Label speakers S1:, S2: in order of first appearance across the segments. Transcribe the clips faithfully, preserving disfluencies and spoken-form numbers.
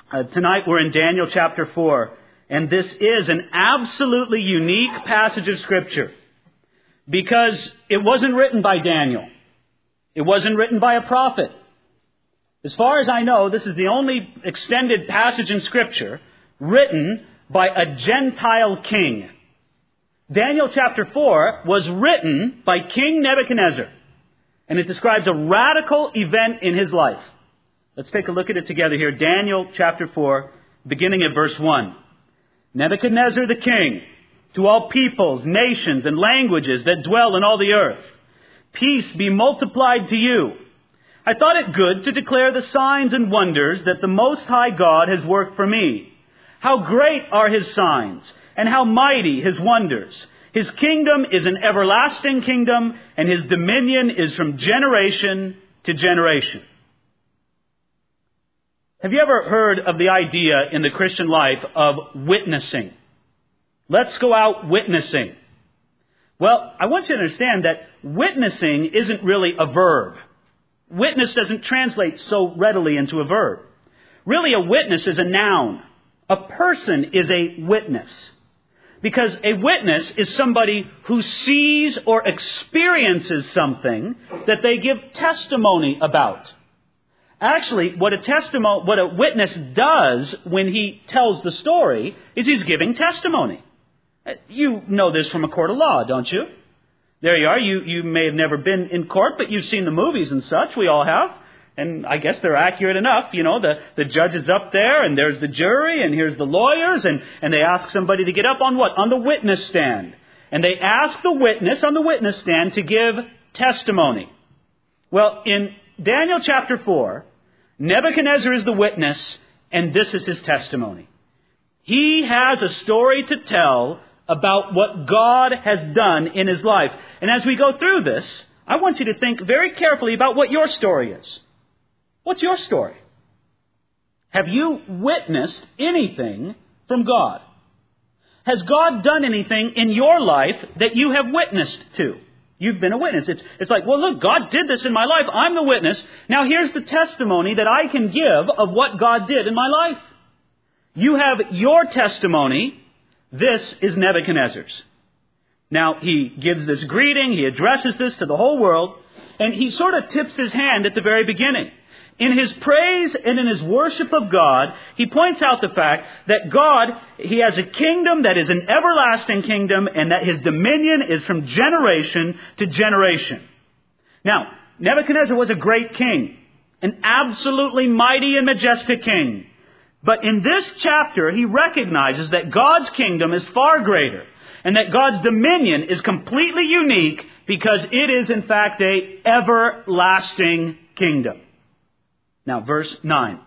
S1: Uh, tonight we're in Daniel chapter four, and this is an absolutely unique passage of Scripture because it wasn't written by Daniel. It wasn't written by a prophet. As far as I know, this is the only extended passage in Scripture written by a Gentile king. Daniel chapter four was written by King Nebuchadnezzar, and it describes a radical event in his life. Let's take a look at it together here. Daniel chapter four, beginning at verse one. Nebuchadnezzar the king, to all peoples, nations, and languages that dwell in all the earth, peace be multiplied to you. I thought it good to declare the signs and wonders that the Most High God has worked for me. How great are His signs, and how mighty His wonders. His kingdom is an everlasting kingdom, and His dominion is from generation to generation. Have you ever heard of the idea in the Christian life of witnessing? Let's go out witnessing. Well, I want you to understand that witnessing isn't really a verb. Witness doesn't translate so readily into a verb. Really, a witness is a noun. A person is a witness. Because a witness is somebody who sees or experiences something that they give testimony about. Actually, what a testimony, what a witness does when he tells the story is he's giving testimony. You know this from a court of law, don't you? There you are. You, you may have never been in court, but you've seen the movies and such. We all have. And I guess they're accurate enough. You know, the, the judge is up there, and there's the jury, and here's the lawyers, and, and they ask somebody to get up on what? On the witness stand. And they ask the witness on the witness stand to give testimony. Well, in Daniel chapter four, Nebuchadnezzar is the witness, and this is his testimony. He has a story to tell about what God has done in his life. And as we go through this, I want you to think very carefully about what your story is. What's your story? Have you witnessed anything from God? Has God done anything in your life that you have witnessed to? You've been a witness. It's, it's like, well, look, God did this in my life. I'm the witness. Now here's the testimony that I can give of what God did in my life. You have your testimony. This is Nebuchadnezzar's. Now, he gives this greeting. He addresses this to the whole world. And he sort of tips his hand at the very beginning. In his praise and in his worship of God, he points out the fact that God, He has a kingdom that is an everlasting kingdom and that His dominion is from generation to generation. Now, Nebuchadnezzar was a great king, an absolutely mighty and majestic king. But in this chapter, he recognizes that God's kingdom is far greater and that God's dominion is completely unique because it is, in fact, a everlasting kingdom. Now, verse nine.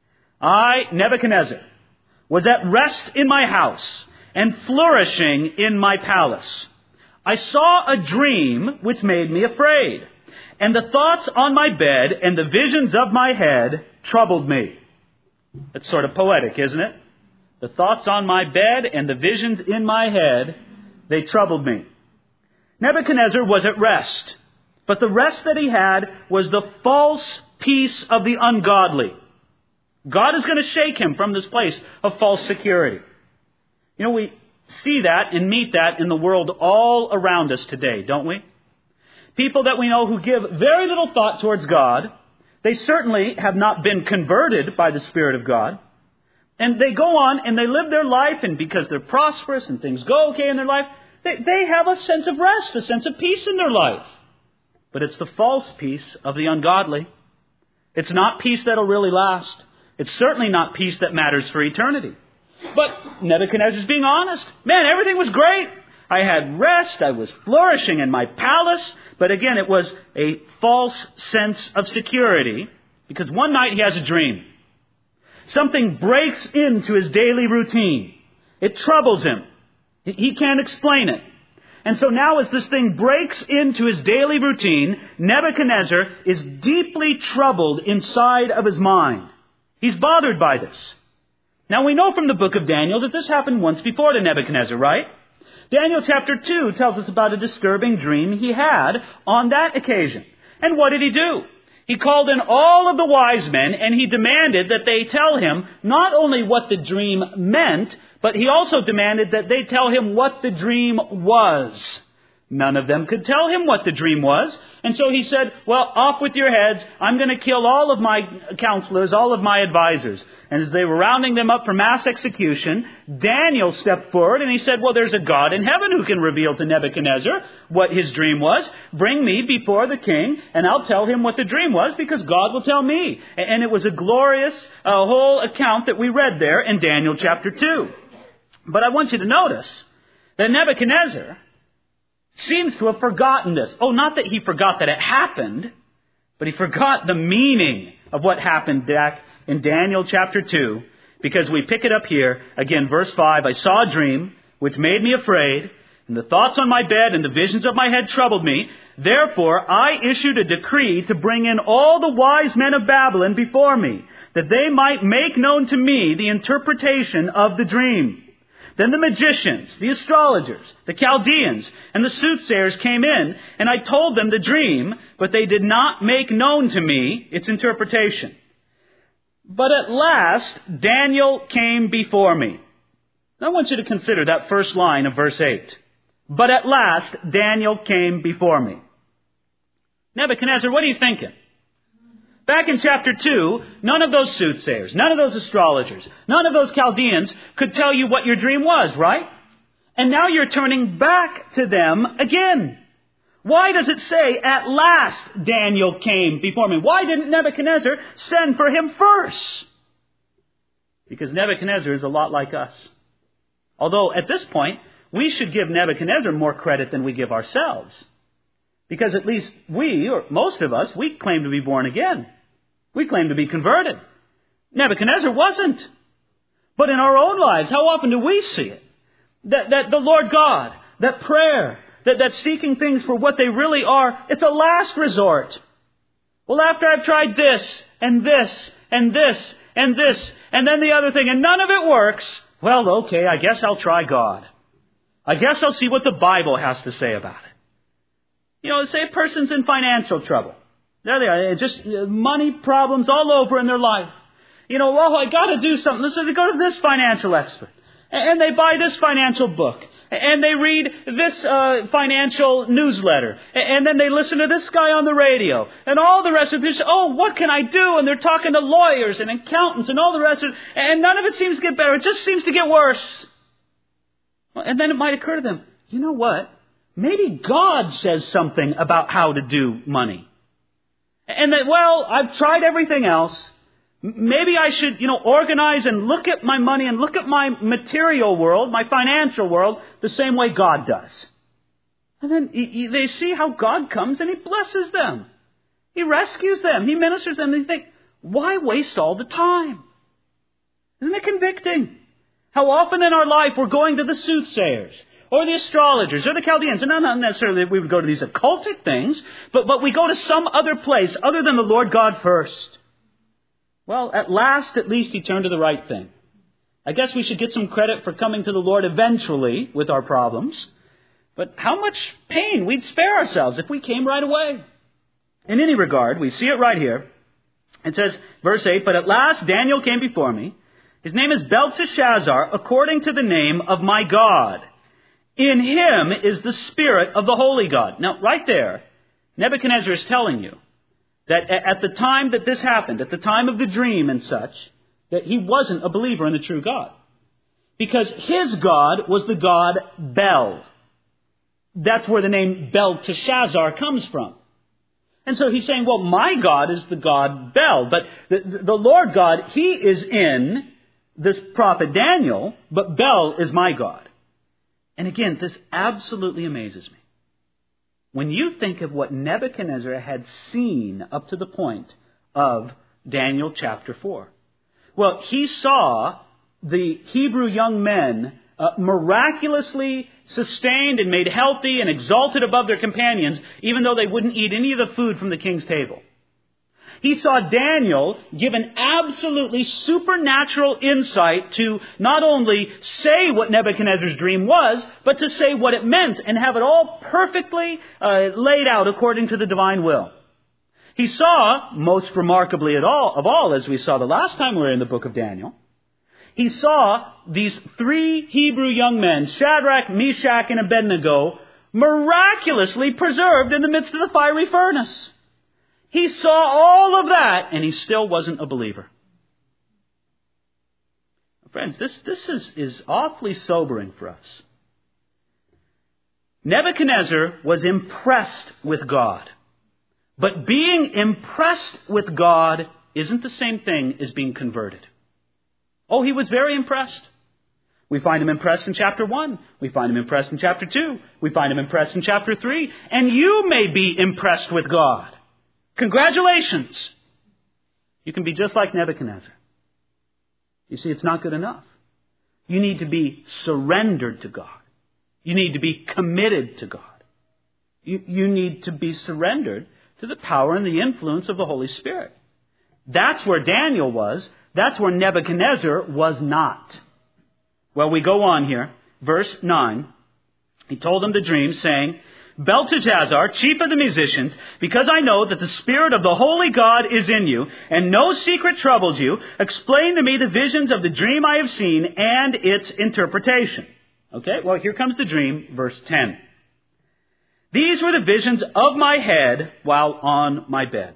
S1: I, Nebuchadnezzar, was at rest in my house and flourishing in my palace. I saw a dream which made me afraid, and the thoughts on my bed and the visions of my head troubled me. That's sort of poetic, isn't it? The thoughts on my bed and the visions in my head, they troubled me. Nebuchadnezzar was at rest, but the rest that he had was the false peace of the ungodly. God is going to shake him from this place of false security. You know, we see that and meet that in the world all around us today, don't we? People that we know who give very little thought towards God. They certainly have not been converted by the Spirit of God. And they go on and they live their life, and because they're prosperous and things go okay in their life, they, they have a sense of rest, a sense of peace in their life. But it's the false peace of the ungodly. It's not peace that'll really last. It's certainly not peace that matters for eternity. But Nebuchadnezzar's being honest. Man, everything was great. I had rest. I was flourishing in my palace. But again, it was a false sense of security because one night he has a dream. Something breaks into his daily routine. It troubles him. He can't explain it. And so now as this thing breaks into his daily routine, Nebuchadnezzar is deeply troubled inside of his mind. He's bothered by this. Now we know from the book of Daniel that this happened once before to Nebuchadnezzar, right? Daniel chapter two tells us about a disturbing dream he had on that occasion. And what did he do? He called in all of the wise men, and he demanded that they tell him not only what the dream meant, but he also demanded that they tell him what the dream was. None of them could tell him what the dream was. And so he said, well, off with your heads. I'm going to kill all of my counselors, all of my advisors. And as they were rounding them up for mass execution, Daniel stepped forward and he said, well, there's a God in heaven who can reveal to Nebuchadnezzar what his dream was. Bring me before the king and I'll tell him what the dream was because God will tell me. And it was a glorious uh, whole account that we read there in Daniel chapter two. But I want you to notice that Nebuchadnezzar seems to have forgotten this. Oh, not that he forgot that it happened, but he forgot the meaning of what happened back in Daniel chapter two, because we pick it up here, again, verse five, I saw a dream which made me afraid, and the thoughts on my bed and the visions of my head troubled me. Therefore, I issued a decree to bring in all the wise men of Babylon before me, that they might make known to me the interpretation of the dream. Then the magicians, the astrologers, the Chaldeans, and the soothsayers came in, and I told them the dream, but they did not make known to me its interpretation. But at last, Daniel came before me. I want you to consider that first line of verse eight. But at last, Daniel came before me. Nebuchadnezzar, what are you thinking? Back in chapter two, none of those soothsayers, none of those astrologers, none of those Chaldeans could tell you what your dream was, right? And now you're turning back to them again. Why does it say, at last Daniel came before me? Why didn't Nebuchadnezzar send for him first? Because Nebuchadnezzar is a lot like us. Although at this point, we should give Nebuchadnezzar more credit than we give ourselves. Because at least we, or most of us, we claim to be born again. We claim to be converted. Nebuchadnezzar wasn't. But in our own lives, how often do we see it? That, that the Lord God, that prayer, that, that seeking things for what they really are, it's a last resort. Well, after I've tried this, and this, and this, and this, and then the other thing, and none of it works, well, okay, I guess I'll try God. I guess I'll see what the Bible has to say about it. You know, say a person's in financial trouble. There they are. Just money problems all over in their life. You know, well, I got to do something. So they go to this financial expert. And they buy this financial book. And they read this uh, financial newsletter. And then they listen to this guy on the radio. And all the rest of this, oh, what can I do? And they're talking to lawyers and accountants and all the rest of it. And none of it seems to get better. It just seems to get worse. And then it might occur to them, you know what? Maybe God says something about how to do money. And that, well, I've tried everything else. Maybe I should, you know, organize and look at my money and look at my material world, my financial world, the same way God does. And then they see how God comes and He blesses them. He rescues them. He ministers them. And they think, why waste all the time? Isn't it convicting? How often in our life we're going to the soothsayers, or the astrologers, or the Chaldeans. And not necessarily that we would go to these occultic things, but, but we go to some other place other than the Lord God first. Well, at last, at least, He turned to the right thing. I guess we should get some credit for coming to the Lord eventually with our problems. But how much pain we'd spare ourselves if we came right away. In any regard, we see it right here. It says, verse eight, but at last Daniel came before me. His name is Belteshazzar, according to the name of my God. In him is the Spirit of the Holy God. Now, right there, Nebuchadnezzar is telling you that at the time that this happened, at the time of the dream and such, that he wasn't a believer in the true God. Because his God was the god Bel. That's where the name Belteshazzar comes from. And so he's saying, well, my God is the god Bel. But the, the Lord God, He is in this prophet Daniel, but Bel is my God. And again, this absolutely amazes me. When you think of what Nebuchadnezzar had seen up to the point of Daniel chapter four. Well, he saw the Hebrew young men uh, miraculously sustained and made healthy and exalted above their companions, even though they wouldn't eat any of the food from the king's table. He saw Daniel give an absolutely supernatural insight to not only say what Nebuchadnezzar's dream was, but to say what it meant and have it all perfectly uh, laid out according to the divine will. He saw, most remarkably at all, of all, as we saw the last time we were in the book of Daniel, he saw these three Hebrew young men, Shadrach, Meshach, and Abednego, miraculously preserved in the midst of the fiery furnace. He saw all of that, and he still wasn't a believer. Friends, this, this is, is awfully sobering for us. Nebuchadnezzar was impressed with God. But being impressed with God isn't the same thing as being converted. Oh, he was very impressed. We find him impressed in chapter one. We find him impressed in chapter two. We find him impressed in chapter three. And you may be impressed with God. Congratulations. You can be just like Nebuchadnezzar. You see, it's not good enough. You need to be surrendered to God. You need to be committed to God. You, you need to be surrendered to the power and the influence of the Holy Spirit. That's where Daniel was. That's where Nebuchadnezzar was not. Well, we go on here. Verse nine. He told him the dream, saying, Belteshazzar, chief of the musicians, because I know that the Spirit of the Holy God is in you, and no secret troubles you, explain to me the visions of the dream I have seen and its interpretation. Okay, well, here comes the dream, verse ten. These were the visions of my head while on my bed.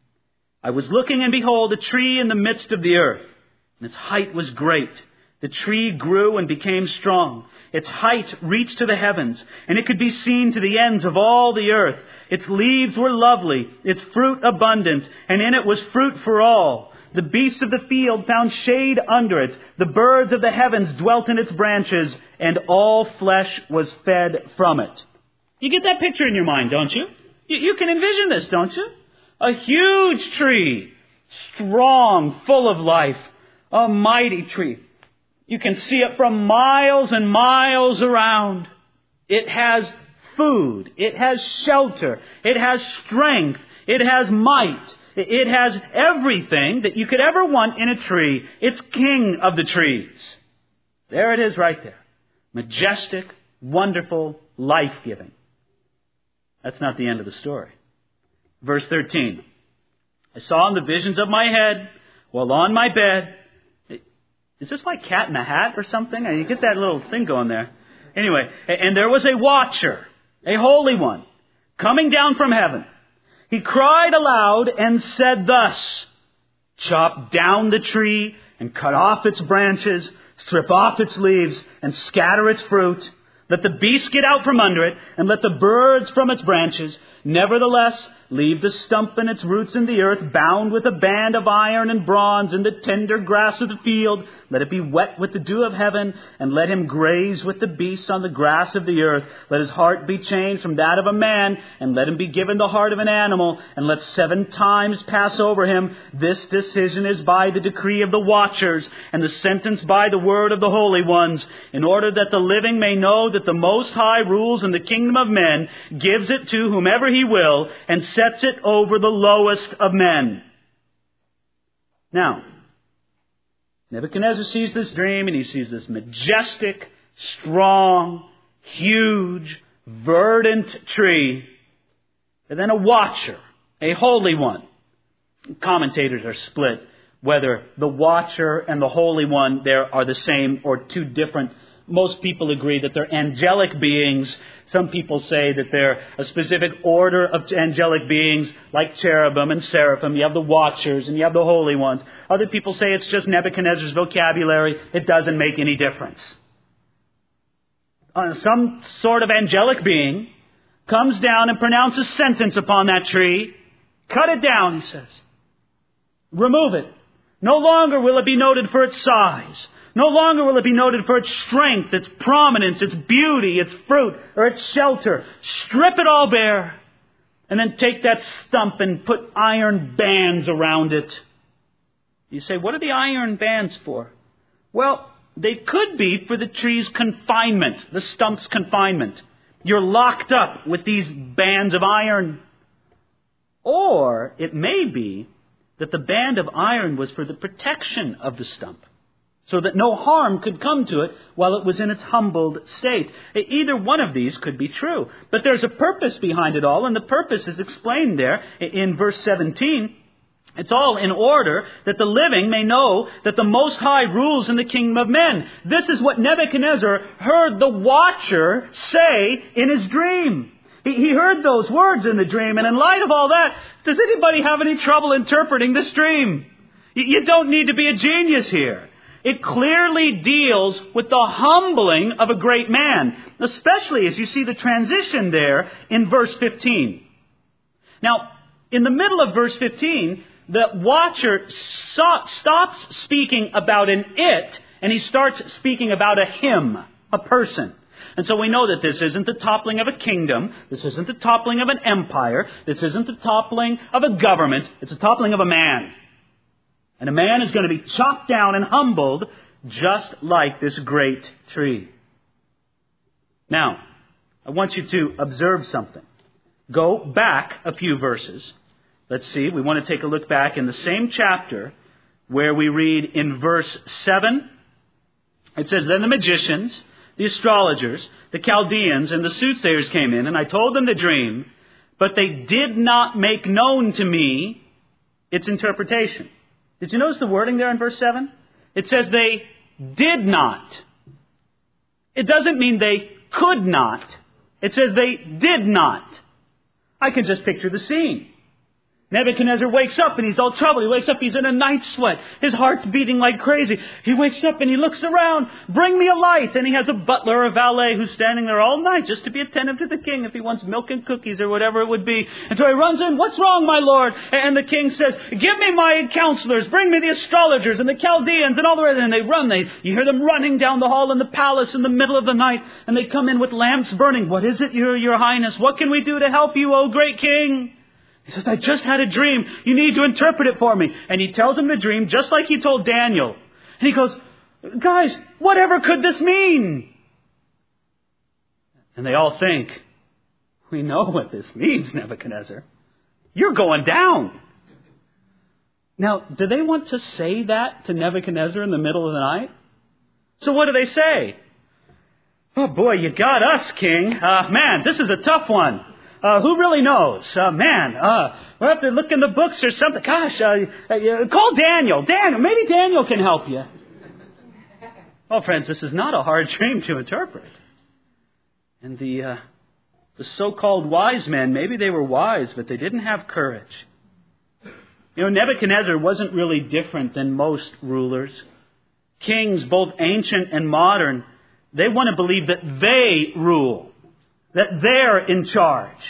S1: I was looking, and behold, a tree in the midst of the earth, and its height was great. The tree grew and became strong. Its height reached to the heavens, and it could be seen to the ends of all the earth. Its leaves were lovely, its fruit abundant, and in it was fruit for all. The beasts of the field found shade under it. The birds of the heavens dwelt in its branches, and all flesh was fed from it. You get that picture in your mind, don't you? You, you can envision this, don't you? A huge tree, strong, full of life, a mighty tree. You can see it from miles and miles around. It has food. It has shelter. It has strength. It has might. It has everything that you could ever want in a tree. It's king of the trees. There it is right there. Majestic, wonderful, life-giving. That's not the end of the story. Verse thirteen. I saw in the visions of my head while on my bed. Is this like Cat in the Hat or something? You get that little thing going there. Anyway, and there was a watcher, a holy one, coming down from heaven. He cried aloud and said thus, chop down the tree and cut off its branches, strip off its leaves and scatter its fruit. Let the beasts get out from under it, and let the birds from its branches. Nevertheless, leave the stump and its roots in the earth, bound with a band of iron and bronze in the tender grass of the field. Let it be wet with the dew of heaven, and let him graze with the beasts on the grass of the earth. Let his heart be changed from that of a man, and let him be given the heart of an animal, and let seven times pass over him. This decision is by the decree of the watchers, and the sentence by the word of the holy ones, in order that the living may know that the Most High rules in the kingdom of men, gives it to whomever he will, and sets it over the lowest of men. Now, Nebuchadnezzar sees this dream, and he sees this majestic, strong, huge, verdant tree, and then a watcher, a holy one. Commentators are split whether the watcher and the holy one there are the same or two different. Most people agree that they're angelic beings. Some people say that they're a specific order of angelic beings like cherubim and seraphim. You have the watchers and you have the holy ones. Other people say it's just Nebuchadnezzar's vocabulary. It doesn't make any difference. Uh, some sort of angelic being comes down and pronounces sentence upon that tree. Cut it down, he says. Remove it. No longer will it be noted for its size. No longer will it be noted for its strength, its prominence, its beauty, its fruit, or its shelter. Strip it all bare. And then take that stump and put iron bands around it. You say, what are the iron bands for? Well, they could be for the tree's confinement, the stump's confinement. You're locked up with these bands of iron. Or it may be that the band of iron was for the protection of the stump. so that no harm could come to it while it was in its humbled state. Either one of these could be true. But there's a purpose behind it all, and the purpose is explained there in verse seventeen. It's all in order that the living may know that the Most High rules in the kingdom of men. This is what Nebuchadnezzar heard the watcher say in his dream. He heard those words in the dream, and in light of all that, does anybody have any trouble interpreting this dream? You don't need to be a genius here. It clearly deals with the humbling of a great man, especially as you see the transition there in verse fifteen. Now, in the middle of verse fifteen, the watcher stops speaking about an it, and he starts speaking about a him, a person. And so we know that this isn't the toppling of a kingdom. This isn't the toppling of an empire. This isn't the toppling of a government. It's a toppling of a man. And a man is going to be chopped down and humbled just like this great tree. Now, I want you to observe something. Go back a few verses. Let's see. We want to take a look back in the same chapter where we read in verse seven. It says, "Then the magicians, the astrologers, the Chaldeans, and the soothsayers came in, and I told them the dream, but they did not make known to me its interpretation." Did you notice the wording there in verse seven? It says they did not. It doesn't mean they could not. It says they did not. I can just picture the scene. Nebuchadnezzar wakes up and he's all troubled. He wakes up, he's in a night sweat. His heart's beating like crazy. He wakes up and he looks around. "Bring me a light." And he has a butler or a valet who's standing there all night just to be attentive to the king if he wants milk and cookies or whatever it would be. And so he runs in, "What's wrong, my lord?" And the king says, "Give me my counselors. Bring me the astrologers and the Chaldeans and all the rest." And they run. They, you hear them running down the hall in the palace in the middle of the night. And they come in with lamps burning. "What is it, your, your highness? What can we do to help you, O great king?" He says, "I just had a dream. You need to interpret it for me." And he tells him the dream just like he told Daniel. And he goes, "Guys, whatever could this mean?" And they all think, "We know what this means, Nebuchadnezzar. You're going down." Now, do they want to say that to Nebuchadnezzar in the middle of the night? So what do they say? "Oh boy, you got us, king. Uh, man, this is a tough one. Uh, who really knows? Uh, man, uh, we'll have to look in the books or something. Gosh, uh, uh, call Daniel. Daniel, maybe Daniel can help you." Well, friends, this is not a hard dream to interpret. And the uh, the so-called wise men, maybe they were wise, but they didn't have courage. You know, Nebuchadnezzar wasn't really different than most rulers. Kings, both ancient and modern, they want to believe that they rule, that they're in charge.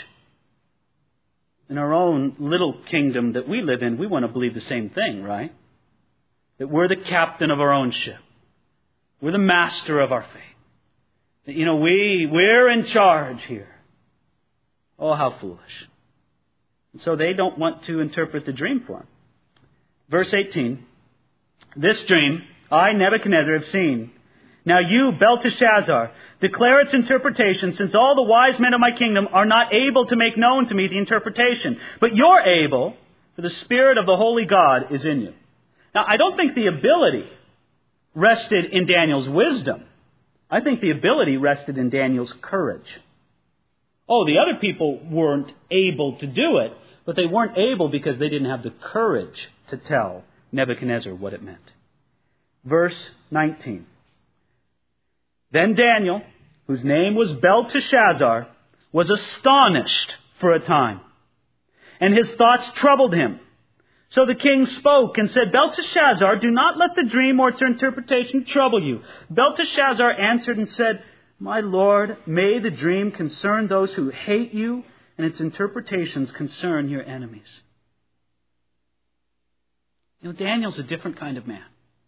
S1: In our own little kingdom that we live in, we want to believe the same thing, right? That we're the captain of our own ship. We're the master of our fate. That, you know, we, we're in charge here. Oh, how foolish. And so they don't want to interpret the dream for him. Verse eighteen. "This dream I, Nebuchadnezzar, have seen. Now you, Belteshazzar, declare its interpretation, since all the wise men of my kingdom are not able to make known to me the interpretation. But you're able, for the Spirit of the Holy God is in you." Now, I don't think the ability rested in Daniel's wisdom. I think the ability rested in Daniel's courage. Oh, the other people weren't able to do it, but they weren't able because they didn't have the courage to tell Nebuchadnezzar what it meant. Verse nineteen. "Then Daniel, whose name was Belteshazzar, was astonished for a time, and his thoughts troubled him. So the king spoke and said, 'Belteshazzar, do not let the dream or its interpretation trouble you.' Belteshazzar answered and said, 'My lord, may the dream concern those who hate you, and its interpretations concern your enemies.'" You know, Daniel's a different kind of man.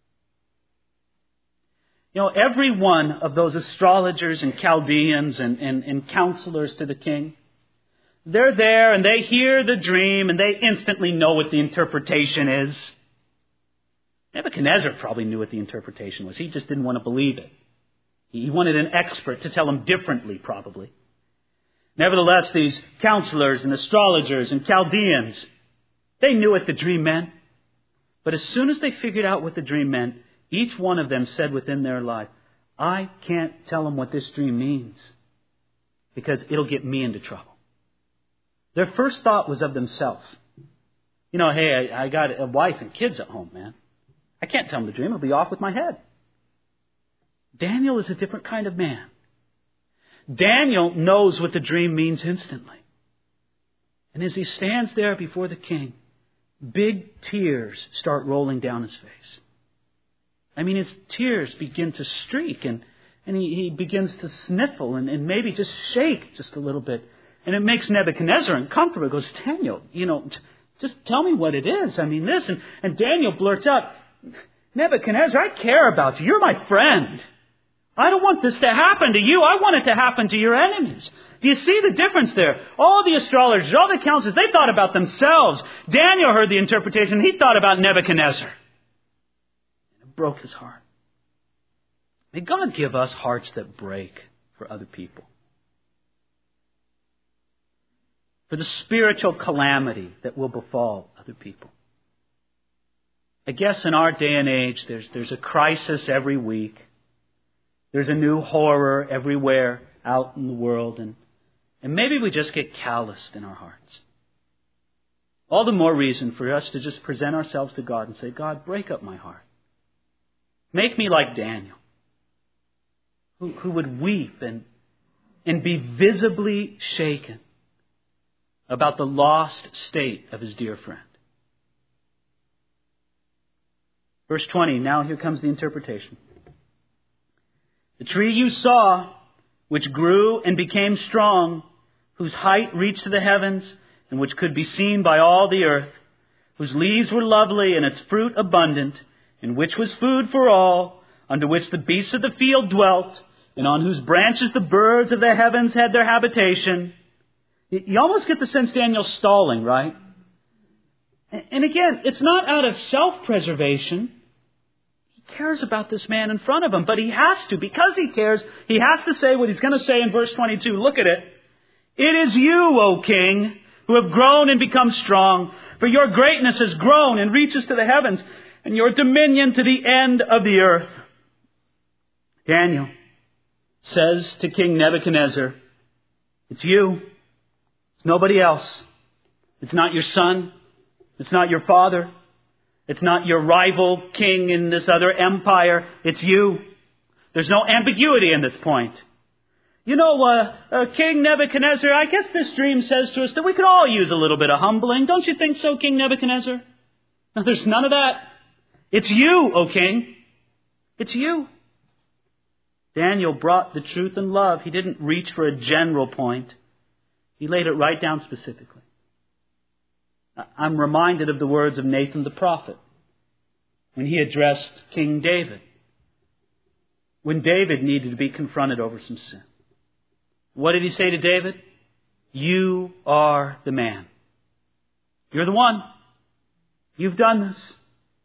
S1: You know, every one of those astrologers and Chaldeans and, and, and counselors to the king, they're there and they hear the dream and they instantly know what the interpretation is. Nebuchadnezzar probably knew what the interpretation was. He just didn't want to believe it. He wanted an expert to tell him differently, probably. Nevertheless, these counselors and astrologers and Chaldeans, they knew what the dream meant. But as soon as they figured out what the dream meant, each one of them said within their life, I can't tell them what this dream means because it'll get me into trouble. Their first thought was of themselves. You know, hey, I, I got a wife and kids at home, man. I can't tell them the dream. It'll be off with my head. Daniel is a different kind of man. Daniel knows what the dream means instantly. And as he stands there before the king, big tears start rolling down his face. I mean, his tears begin to streak, and, and he, he begins to sniffle and, and maybe just shake just a little bit. And it makes Nebuchadnezzar uncomfortable. He goes, Daniel, you know, t- just tell me what it is. I mean, this. And, and Daniel blurts out, Nebuchadnezzar, I care about you. You're my friend. I don't want this to happen to you. I want it to happen to your enemies. Do you see the difference there? All the astrologers, all the counselors, they thought about themselves. Daniel heard the interpretation. He thought about Nebuchadnezzar. It broke his heart. May God give us hearts that break for other people. For the spiritual calamity that will befall other people. I guess in our day and age, there's, there's a crisis every week. There's a new horror everywhere out in the world. And, and maybe we just get calloused in our hearts. All the more reason for us to just present ourselves to God and say, God, break up my heart. Make me like Daniel, who, who would weep and, and be visibly shaken about the lost state of his dear friend. Verse twenty, now here comes the interpretation. The tree you saw, which grew and became strong, whose height reached to the heavens, and which could be seen by all the earth, whose leaves were lovely and its fruit abundant, in which was food for all, under which the beasts of the field dwelt, and on whose branches the birds of the heavens had their habitation. You almost get the sense Daniel's stalling, right? And again, it's not out of self-preservation. He cares about this man in front of him, but he has to. Because he cares, he has to say what he's going to say in verse twenty-two. Look at it. It is you, O king, who have grown and become strong, for your greatness has grown and reaches to the heavens, and your dominion to the end of the earth. Daniel says to King Nebuchadnezzar, it's you. It's nobody else. It's not your son. It's not your father. It's not your rival king in this other empire. It's you. There's no ambiguity in this point. You know, uh, uh, King Nebuchadnezzar, I guess this dream says to us that we could all use a little bit of humbling. Don't you think so, King Nebuchadnezzar? No, there's none of that. It's you, O king. It's you. Daniel brought the truth and love. He didn't reach for a general point. He laid it right down specifically. I'm reminded of the words of Nathan the prophet when he addressed King David, when David needed to be confronted over some sin. What did he say to David? You are the man. You're the one. You've done this. Has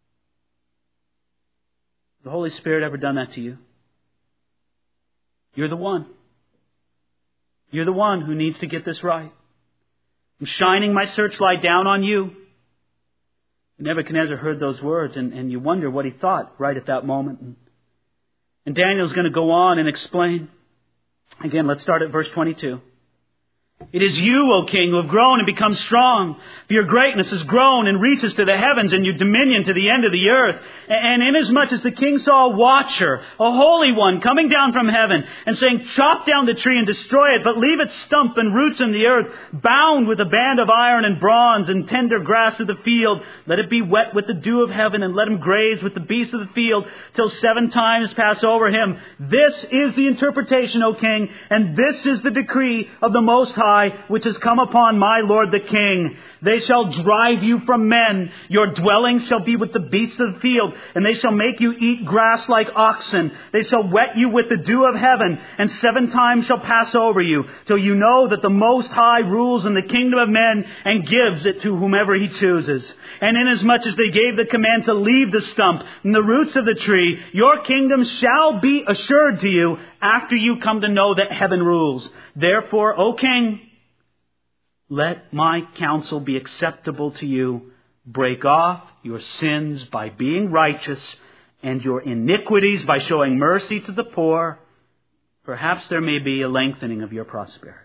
S1: the Holy Spirit ever done that to you? You're the one. You're the one who needs to get this right. I'm shining my searchlight down on you. Nebuchadnezzar heard those words, and, and you wonder what he thought right at that moment. And, and Daniel's going to go on and explain. Again, let's start at verse twenty-two. It is you, O king, who have grown and become strong. For your greatness has grown and reaches to the heavens, and your dominion to the end of the earth. And inasmuch as the king saw a watcher, a holy one, coming down from heaven, and saying, chop down the tree and destroy it, but leave its stump and roots in the earth, bound with a band of iron and bronze and tender grass of the field. Let it be wet with the dew of heaven, and let him graze with the beasts of the field, till seven times pass over him. This is the interpretation, O king, and this is the decree of the Most High, which has come upon my lord the king. They shall drive you from men. Your dwelling shall be with the beasts of the field, and they shall make you eat grass like oxen. They shall wet you with the dew of heaven, and seven times shall pass over you, till you know that the Most High rules in the kingdom of men and gives it to whomever he chooses. And inasmuch as they gave the command to leave the stump and the roots of the tree, your kingdom shall be assured to you after you come to know that heaven rules. Therefore, O king, let my counsel be acceptable to you. Break off your sins by being righteous and your iniquities by showing mercy to the poor, perhaps there may be a lengthening of your prosperity.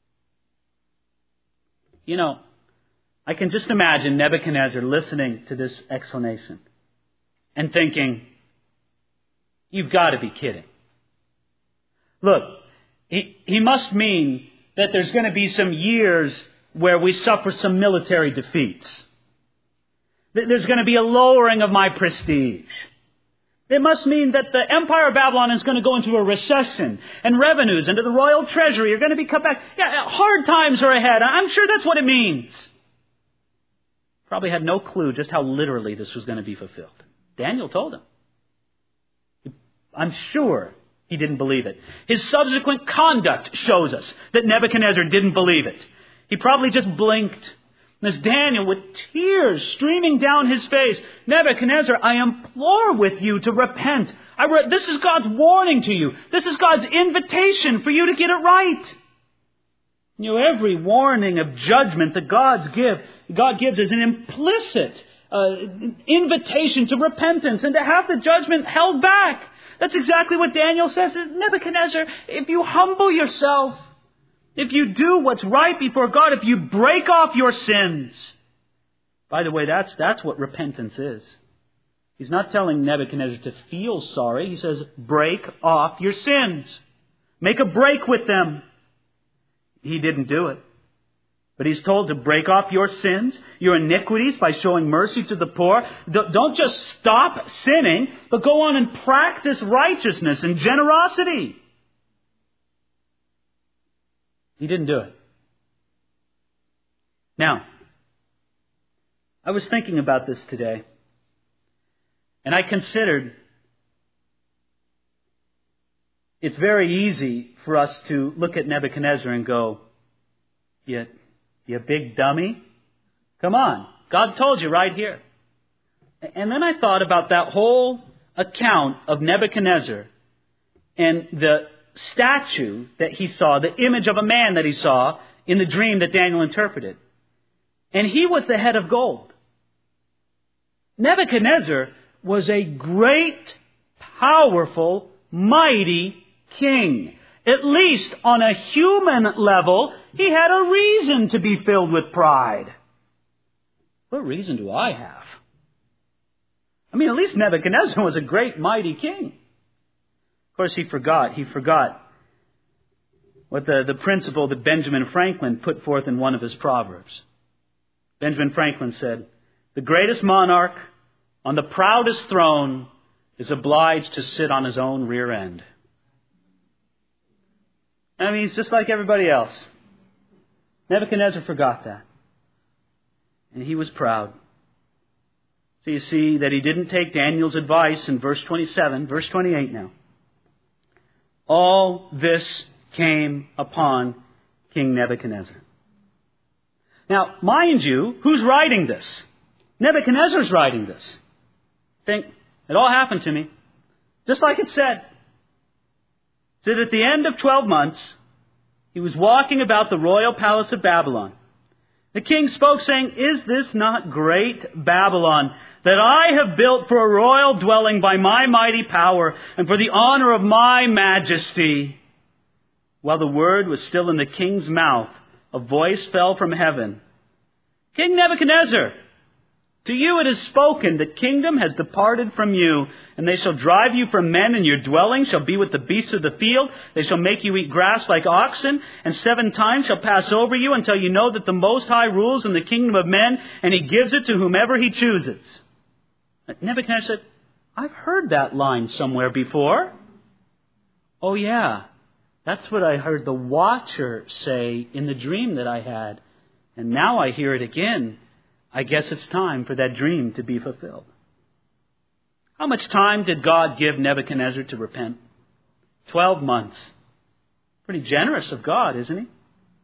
S1: You know, I can just imagine Nebuchadnezzar listening to this explanation and thinking, you've got to be kidding. Look, he, he must mean that there's going to be some years where we suffer some military defeats. There's going to be a lowering of my prestige. It must mean that the Empire of Babylon is going to go into a recession, and revenues into the royal treasury are going to be cut back. Yeah, hard times are ahead. I'm sure that's what it means. Probably had no clue just how literally this was going to be fulfilled. Daniel told him. I'm sure he didn't believe it. His subsequent conduct shows us that Nebuchadnezzar didn't believe it. He probably just blinked. And as Daniel, with tears streaming down his face, Nebuchadnezzar, I implore with you to repent. I re- this is God's warning to you. This is God's invitation for you to get it right. You know, every warning of judgment that God's give, God gives is an implicit uh, invitation to repentance and to have the judgment held back. That's exactly what Daniel says. Nebuchadnezzar, if you humble yourself, if you do what's right before God, if you break off your sins. By the way, that's, that's what repentance is. He's not telling Nebuchadnezzar to feel sorry. He says, break off your sins. Make a break with them. He didn't do it. But he's told to break off your sins, your iniquities, by showing mercy to the poor. Don't just stop sinning, but go on and practice righteousness and generosity. He didn't do it. Now, I was thinking about this today, and I considered it's very easy for us to look at Nebuchadnezzar and go, you, you big dummy. Come on. God told you right here. And then I thought about that whole account of Nebuchadnezzar and the statue that he saw, the image of a man that he saw in the dream that Daniel interpreted. And he was the head of gold. Nebuchadnezzar was a great, powerful, mighty king. At least on a human level, he had a reason to be filled with pride. What reason do I have? I mean, at least Nebuchadnezzar was a great, mighty king. Of course, he forgot. He forgot what the, the principle that Benjamin Franklin put forth in one of his proverbs. Benjamin Franklin said, the greatest monarch on the proudest throne is obliged to sit on his own rear end. I mean, he's just like everybody else. Nebuchadnezzar forgot that. And he was proud. So you see that he didn't take Daniel's advice in verse twenty-seven, verse twenty-eight now. All this came upon King Nebuchadnezzar. Now, mind you, who's writing this? Nebuchadnezzar's writing this. Think, it all happened to me. Just like it said. It said at the end of twelve months, he was walking about the royal palace of Babylon. The king spoke, saying, is this not great Babylon, that I have built for a royal dwelling by my mighty power and for the honor of my majesty? While the word was still in the king's mouth, a voice fell from heaven. King Nebuchadnezzar, to you it is spoken, the kingdom has departed from you, and they shall drive you from men, and your dwelling shall be with the beasts of the field. They shall make you eat grass like oxen, and seven times shall pass over you until you know that the Most High rules in the kingdom of men, and he gives it to whomever he chooses. Nebuchadnezzar said, I've heard that line somewhere before. Oh yeah, that's what I heard the watcher say in the dream that I had. And now I hear it again. I guess it's time for that dream to be fulfilled. How much time did God give Nebuchadnezzar to repent? Twelve months. Pretty generous of God, isn't he?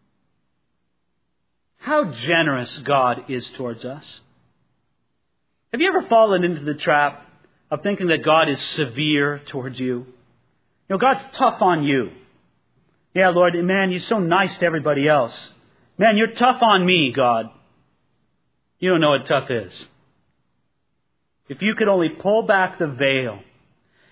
S1: How generous God is towards us. Have you ever fallen into the trap of thinking that God is severe towards you? You know, God's tough on you. Yeah, Lord, man, you're so nice to everybody else. Man, you're tough on me, God. You don't know what tough is. If you could only pull back the veil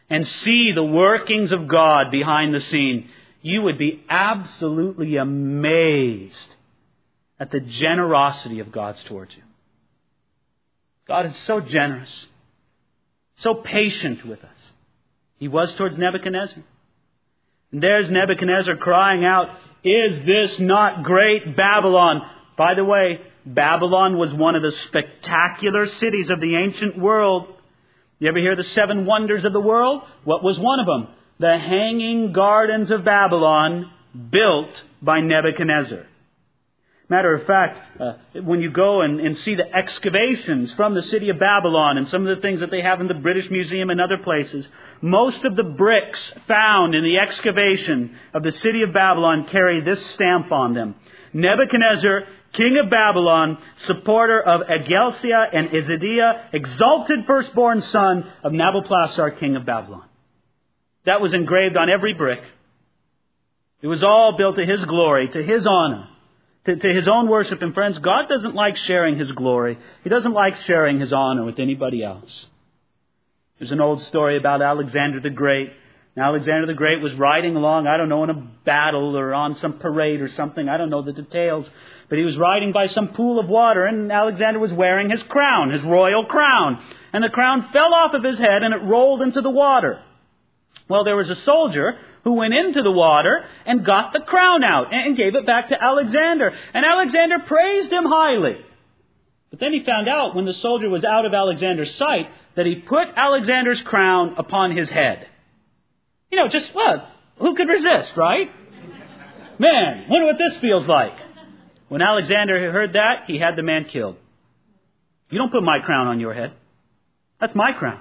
S1: and see the workings of God behind the scene, you would be absolutely amazed at the generosity of God towards you. God is so generous, so patient with us. He was towards Nebuchadnezzar. And there's Nebuchadnezzar crying out, "Is this not great Babylon?" By the way, Babylon was one of the spectacular cities of the ancient world. You ever hear the seven wonders of the world? What was one of them? The Hanging Gardens of Babylon, built by Nebuchadnezzar. Matter of fact, uh, when you go and, and see the excavations from the city of Babylon and some of the things that they have in the British Museum and other places, most of the bricks found in the excavation of the city of Babylon carry this stamp on them: Nebuchadnezzar, king of Babylon, supporter of Agelsia and Isidia, exalted firstborn son of Nabopolassar, king of Babylon. That was engraved on every brick. It was all built to his glory, to his honor, to, to his own worship. And friends, God doesn't like sharing his glory. He doesn't like sharing his honor with anybody else. There's an old story about Alexander the Great. Now, Alexander the Great was riding along, I don't know, in a battle or on some parade or something. I don't know the details. But he was riding by some pool of water, and Alexander was wearing his crown, his royal crown. And the crown fell off of his head and it rolled into the water. Well, there was a soldier who went into the water and got the crown out and gave it back to Alexander. And Alexander praised him highly. But then he found out when the soldier was out of Alexander's sight that he put Alexander's crown upon his head. You know, just, well, who could resist, right? Man, wonder what this feels like. When Alexander heard that, he had the man killed. You don't put my crown on your head. That's my crown.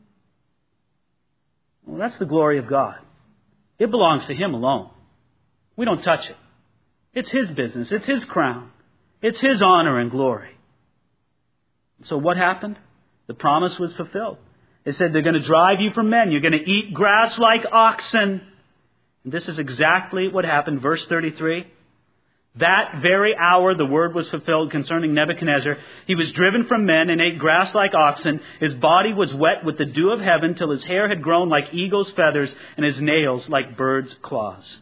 S1: Well, that's the glory of God. It belongs to Him alone. We don't touch it. It's His business. It's His crown. It's His honor and glory. So what happened? The promise was fulfilled. It said they're going to drive you from men. You're going to eat grass like oxen. And this is exactly what happened. Verse thirty-three. That very hour the word was fulfilled concerning Nebuchadnezzar. He was driven from men and ate grass like oxen. His body was wet with the dew of heaven till his hair had grown like eagle's feathers and his nails like bird's claws.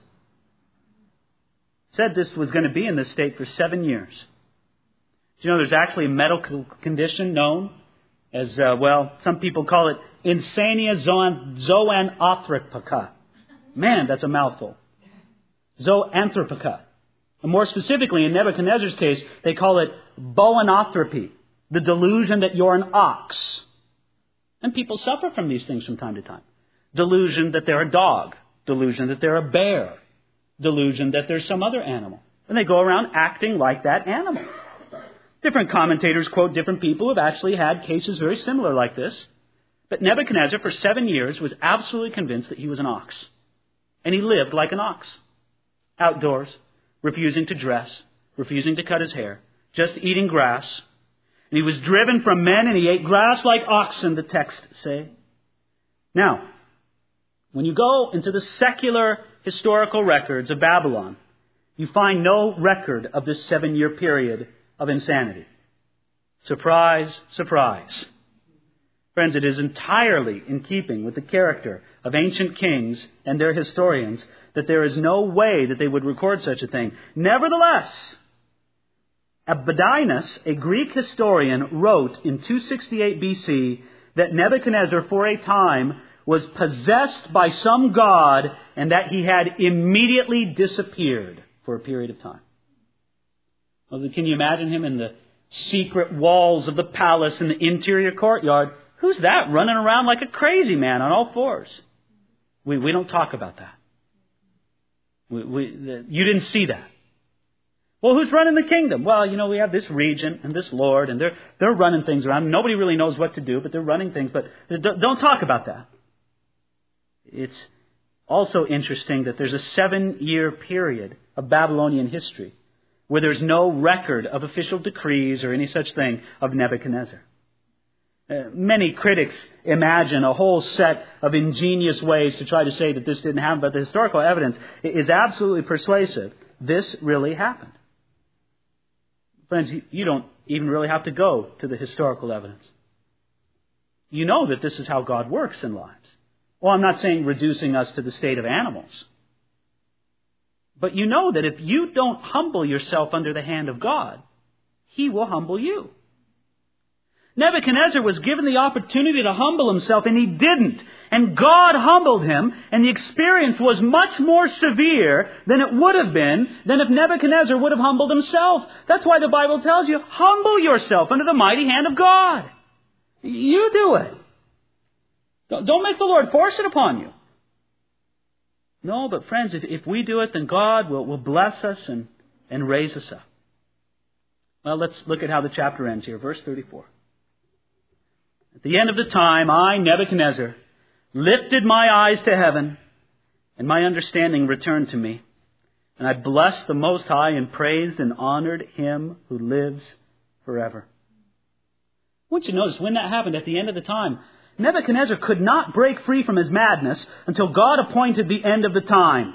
S1: Said this was going to be in this state for seven years. Do you know there's actually a medical condition known as, uh, well, some people call it insania zoanthropica. Man, that's a mouthful. Zoanthropica. And more specifically, in Nebuchadnezzar's case, they call it boanthropy, the delusion that you're an ox. And people suffer from these things from time to time. Delusion that they're a dog. Delusion that they're a bear. Delusion that they're some other animal. And they go around acting like that animal. Different commentators quote different people who have actually had cases very similar like this. But Nebuchadnezzar, for seven years, was absolutely convinced that he was an ox. And he lived like an ox. Outdoors. Refusing to dress, refusing to cut his hair, just eating grass. And he was driven from men and he ate grass like oxen, the text say. Now, when you go into the secular historical records of Babylon, you find no record of this seven-year period of insanity. Surprise, surprise. Friends, it is entirely in keeping with the character of ancient kings and their historians that there is no way that they would record such a thing. Nevertheless, Abydos, a Greek historian, wrote in two sixty-eight B C that Nebuchadnezzar for a time was possessed by some god and that he had immediately disappeared for a period of time. Well, can you imagine him in the secret walls of the palace in the interior courtyard? Who's that running around like a crazy man on all fours? We, we don't talk about that. We, we, the, you didn't see that. Well, who's running the kingdom? Well, you know, we have this regent and this lord, and they're they're running things around. Nobody really knows what to do, but they're running things. But don't, don't talk about that. It's also interesting that there's a seven-year period of Babylonian history where there's no record of official decrees or any such thing of Nebuchadnezzar. Uh, many critics imagine a whole set of ingenious ways to try to say that this didn't happen, but the historical evidence is absolutely persuasive. This really happened. Friends, you don't even really have to go to the historical evidence. You know that this is how God works in lives. Well, I'm not saying reducing us to the state of animals. But you know that if you don't humble yourself under the hand of God, He will humble you. Nebuchadnezzar was given the opportunity to humble himself, and he didn't. And God humbled him, and the experience was much more severe than it would have been than if Nebuchadnezzar would have humbled himself. That's why the Bible tells you, humble yourself under the mighty hand of God. You do it. Don't make the Lord force it upon you. No, but friends, if, if we do it, then God will, will bless us and, and raise us up. Well, let's look at how the chapter ends here. Verse thirty-four. At the end of the time, I, Nebuchadnezzar, lifted my eyes to heaven, and my understanding returned to me. And I blessed the Most High and praised and honored Him who lives forever. I want you to notice when that happened at the end of the time, Nebuchadnezzar could not break free from his madness until God appointed the end of the time.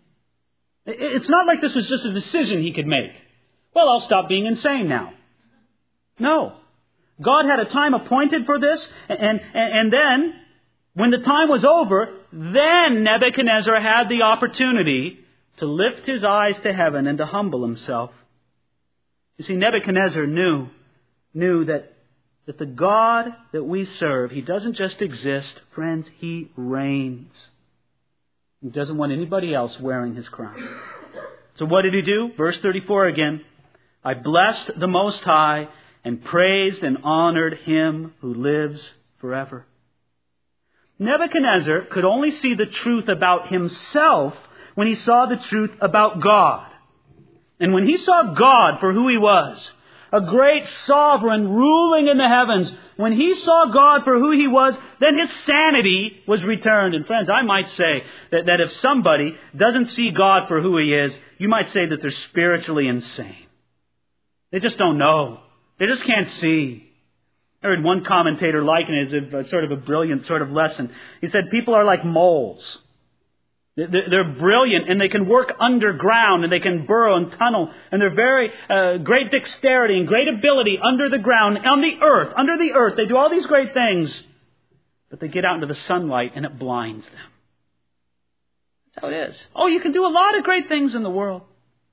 S1: It's not like this was just a decision he could make. Well, I'll stop being insane now. No. God had a time appointed for this, and, and, and then, when the time was over, then Nebuchadnezzar had the opportunity to lift his eyes to heaven and to humble himself. You see, Nebuchadnezzar knew, knew that, that the God that we serve, He doesn't just exist, friends, He reigns. He doesn't want anybody else wearing His crown. So what did he do? Verse thirty-four again. I blessed the Most High and praised and honored Him who lives forever. Nebuchadnezzar could only see the truth about himself when he saw the truth about God. And when he saw God for who He was, a great sovereign ruling in the heavens, when he saw God for who He was, then his sanity was returned. And friends, I might say that, that if somebody doesn't see God for who He is, you might say that they're spiritually insane. They just don't know. They just can't see. I heard one commentator liken it as a sort of a brilliant sort of lesson. He said people are like moles. They're brilliant and they can work underground and they can burrow and tunnel. And they're very uh, great dexterity and great ability under the ground, on the earth, under the earth. They do all these great things. But they get out into the sunlight and it blinds them. That's how it is. Oh, you can do a lot of great things in the world.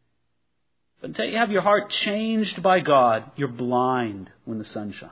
S1: But until you have your heart changed by God, you're blind when the sun shines.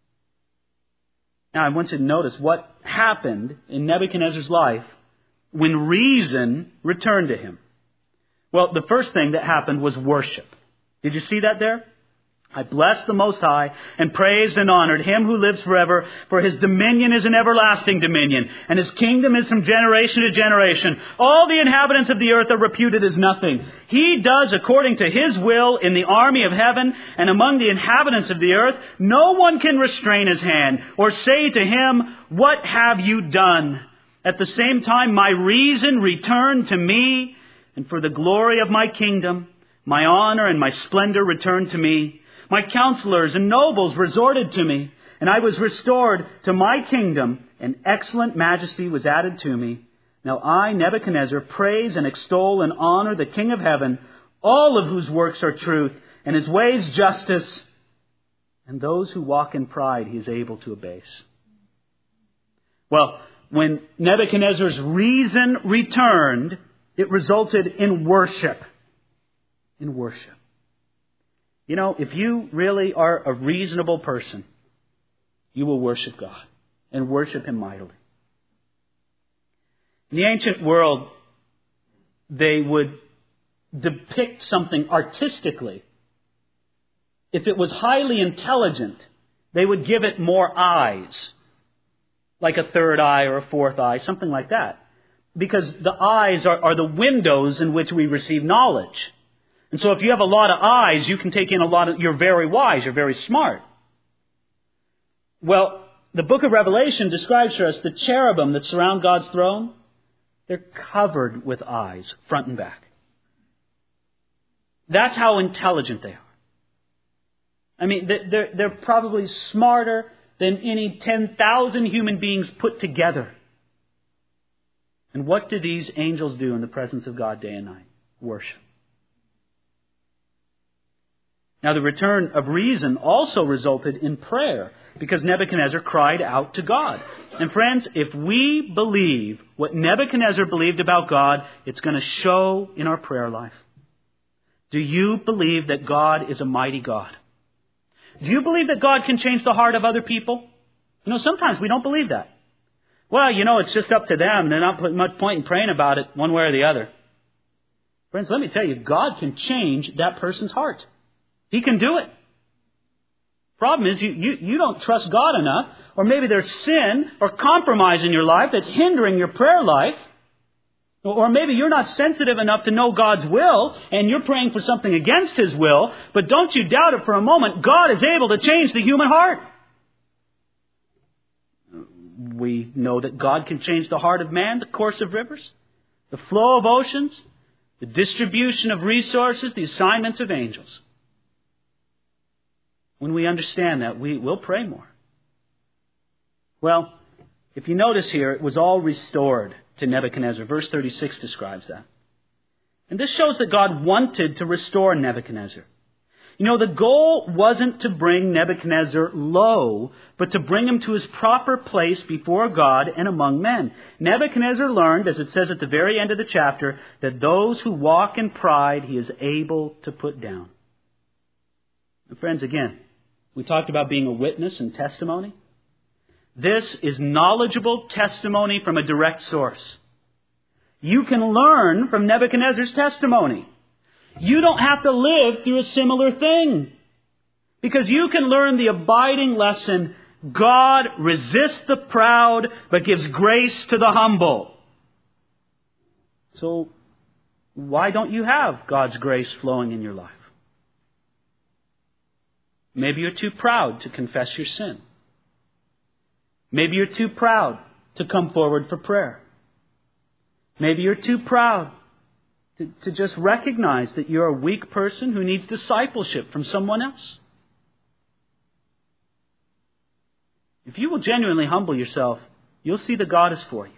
S1: Now, I want you to notice what happened in Nebuchadnezzar's life when reason returned to him. Well, the first thing that happened was worship. Did you see that there? I blessed the Most High and praised and honored Him who lives forever, for His dominion is an everlasting dominion, and His kingdom is from generation to generation. All the inhabitants of the earth are reputed as nothing. He does according to His will in the army of heaven and among the inhabitants of the earth. No one can restrain His hand or say to Him, what have you done? At the same time, my reason returned to me, and for the glory of my kingdom, my honor and my splendor returned to me. My counselors and nobles resorted to me, and I was restored to my kingdom, and excellent majesty was added to me. Now I, Nebuchadnezzar, praise and extol and honor the King of heaven, all of whose works are truth, and His ways justice, and those who walk in pride He is able to abase. Well, when Nebuchadnezzar's reason returned, it resulted in worship. In worship. You know, if you really are a reasonable person, you will worship God and worship Him mightily. In the ancient world, they would depict something artistically. If it was highly intelligent, they would give it more eyes, like a third eye or a fourth eye, something like that. Because the eyes are, are the windows in which we receive knowledge. And so if you have a lot of eyes, you can take in a lot of, you're very wise, you're very smart. Well, the book of Revelation describes for us the cherubim that surround God's throne. They're covered with eyes, front and back. That's how intelligent they are. I mean, they're, they're probably smarter than any ten thousand human beings put together. And what do these angels do in the presence of God day and night? Worship. Now, the return of reason also resulted in prayer because Nebuchadnezzar cried out to God. And friends, if we believe what Nebuchadnezzar believed about God, it's going to show in our prayer life. Do you believe that God is a mighty God? Do you believe that God can change the heart of other people? You know, sometimes we don't believe that. Well, you know, it's just up to them. They're not putting much point in praying about it one way or the other. Friends, let me tell you, God can change that person's heart. He can do it. Problem is, you, you, you don't trust God enough, or maybe there's sin or compromise in your life that's hindering your prayer life, or maybe you're not sensitive enough to know God's will, and you're praying for something against His will, but don't you doubt it for a moment, God is able to change the human heart. We know that God can change the heart of man, the course of rivers, the flow of oceans, the distribution of resources, the assignments of angels. When we understand that, we will pray more. Well, if you notice here, it was all restored to Nebuchadnezzar. Verse thirty-six describes that. And this shows that God wanted to restore Nebuchadnezzar. You know, the goal wasn't to bring Nebuchadnezzar low, but to bring him to his proper place before God and among men. Nebuchadnezzar learned, as it says at the very end of the chapter, that those who walk in pride he is able to put down. And friends, again, we talked about being a witness and testimony. This is knowledgeable testimony from a direct source. You can learn from Nebuchadnezzar's testimony. You don't have to live through a similar thing. Because you can learn the abiding lesson, God resists the proud, but gives grace to the humble. So, why don't you have God's grace flowing in your life? Maybe you're too proud to confess your sin. Maybe you're too proud to come forward for prayer. Maybe you're too proud to, to just recognize that you're a weak person who needs discipleship from someone else. If you will genuinely humble yourself, you'll see that God is for you.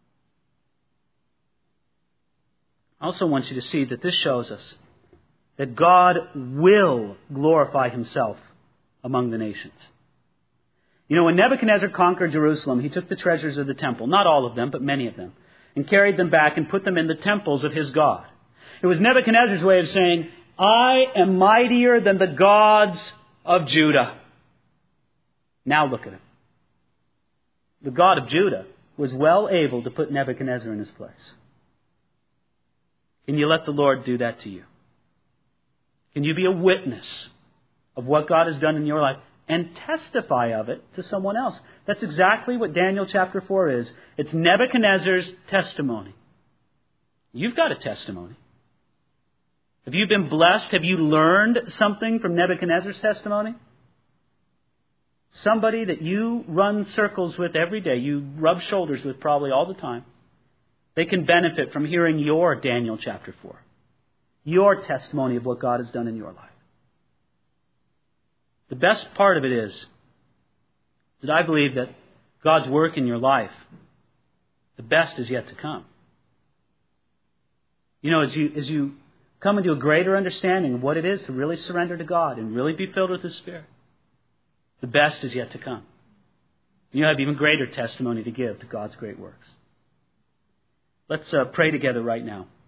S1: I also want you to see that this shows us that God will glorify Himself among the nations. You know, when Nebuchadnezzar conquered Jerusalem, he took the treasures of the temple, not all of them, but many of them, and carried them back and put them in the temples of his God. It was Nebuchadnezzar's way of saying, I am mightier than the gods of Judah. Now look at him. The God of Judah was well able to put Nebuchadnezzar in his place. Can you let the Lord do that to you? Can you be a witness of what God has done in your life and testify of it to someone else? That's exactly what Daniel chapter four is. It's Nebuchadnezzar's testimony. You've got a testimony. Have you been blessed? Have you learned something from Nebuchadnezzar's testimony? Somebody that you run circles with every day, you rub shoulders with probably all the time. They can benefit from hearing your Daniel chapter four. Your testimony of what God has done in your life. The best part of it is that I believe that God's work in your life, the best is yet to come. You know, as you as you come into a greater understanding of what it is to really surrender to God and really be filled with His Spirit, the best is yet to come. You have even greater testimony to give to God's great works. Let's uh, pray together right now.